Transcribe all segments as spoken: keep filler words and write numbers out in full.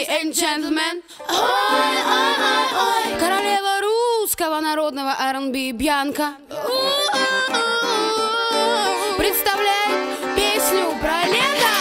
Ladies and gentlemen, ой, ой, ой, ой. Королева русского народного ар энд би Бьянка представляет песню про лето.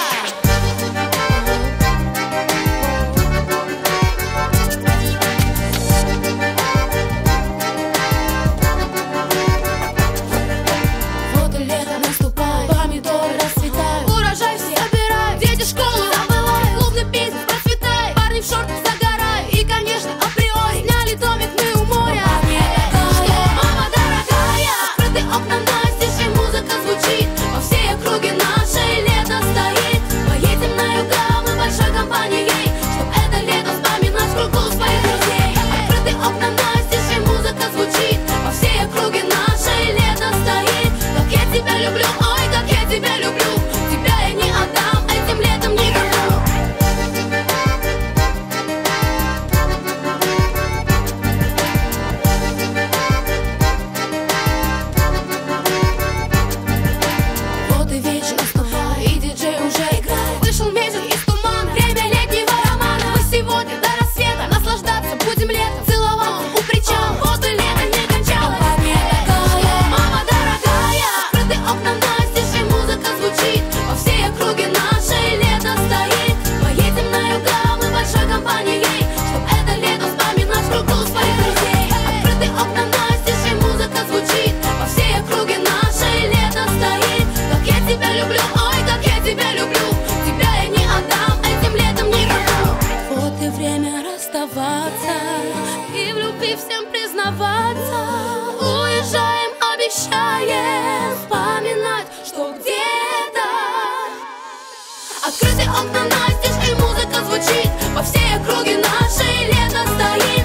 Вот и лето наступает, помидоры расцветают, урожай все собирают, дети школу забывают, клубный бизнес процветает, парни в шортах загорают, и, конечно, априори сняли домик мы у моря. Что, мама дорогая, открыты окна настежь, и музыка звучит по всей округе нашей, лето стоит. Поедем на юга мы большой компанией, чтоб это лето вспоминать в кругу своих друзей. Открыты окна настежь, и музыка звучит по всей округе нашей, лето стоит. Как я тебя люблю, ой, как я тебя люблю, тебя я не отдам этим летом никому. Вот и вечер наступает, и диджей уже играет. Вышел месяц из тумана, время летнего романа. Мы сегодня до рассвета наслаждаться будем летом, целоваться у причала. Вот и лето не кончалось. Что, мама дорогая, открыты окна настежь, и музыка звучит по всей округе нашей, лето стоит. Поедем на юга мы большой компанией, чтоб это лето вспоминать в кругу своих друзей. Открыты окна настежь, и музыка звучит по всей округе нашей, лето стоит. Как я тебя люблю, ой, как я тебя люблю, тебя я не отдам этим летом никому. Вот и время расставаться, и в любви всем признаваться. Уезжаем, обещаем вспоминать, что где-то открыты окна настежь, и музыка звучит по всей округе нашей, лето стоит.